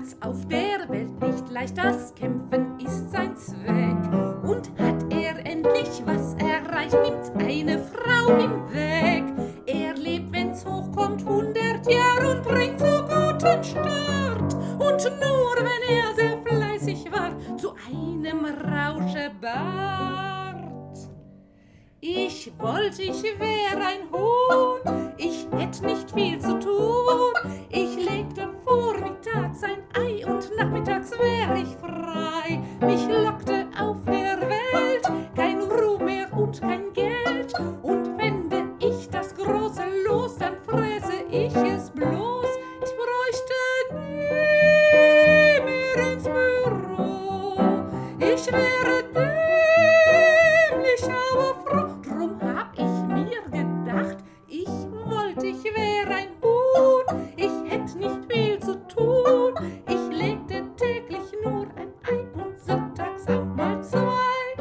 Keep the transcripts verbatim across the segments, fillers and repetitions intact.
hat's auf der Welt nicht leicht, das Kämpfen ist sein Zweck. Und hat er endlich was erreicht, nimmt's eine Frau ihm weg. Er lebt, wenn's hochkommt, hundert Jahre und bringt so guten Start. Und nur wenn er sehr fleißig war, zu einem Rauschebart. Ich wollte, ich wär ein Huhn, ich hätt nicht viel zu tun. Ich legte vormittags ein Ei und nachmittags wär ich frei. Mich lockte auf der Welt kein Ruhm mehr und kein Geld. Und fände ich das große Los, dann fräße ich es bloß. Ich bräuchte nie mehr ins Büro. Ich wäre dämlich, aber froh. Drum hab ich mir gedacht, ich wollte, ich wäre ein Huhn. Ich hätt nicht viel zu tun. Ich legte täglich nur ein Ei und sonntags auch mal zwei.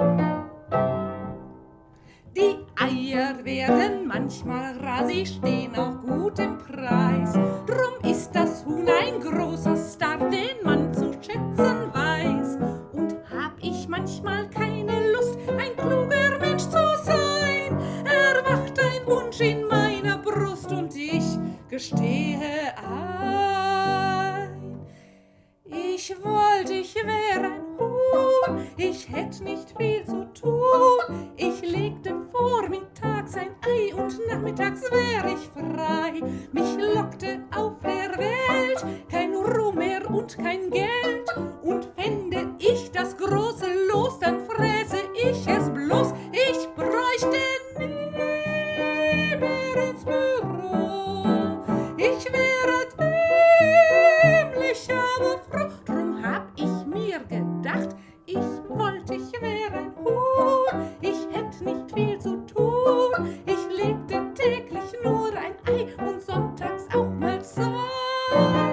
Die Eier werden manchmal rar, sie stehen auch gut im Preis. Drum ist das Huhn ein großer Star, den man zu schätzen weiß. Und hab ich manchmal keine Lust, ein kluger Mensch zu sein, erwacht ein Wunsch in meiner Brust und ich gestehe ein. Ich wollte, ich wäre ein Huhn, ich hätt nicht viel zu tun. Ich legte vormittags ein Ei und nachmittags wär ich frei. Mich lockte auf der Welt kein Ruhm mehr und kein Geld. Und fände ich das große Los, dann fräße ich es bloß. Ich bräuchte nie mehr ins Büro. Ich wäre dämlich, aber froh. Drum hab ich mir gedacht, ich wollte, ich wäre ein Huhn. Ich hätt nicht viel zu tun. Ich legte täglich nur ein Ei und sonntags auch mal zwei.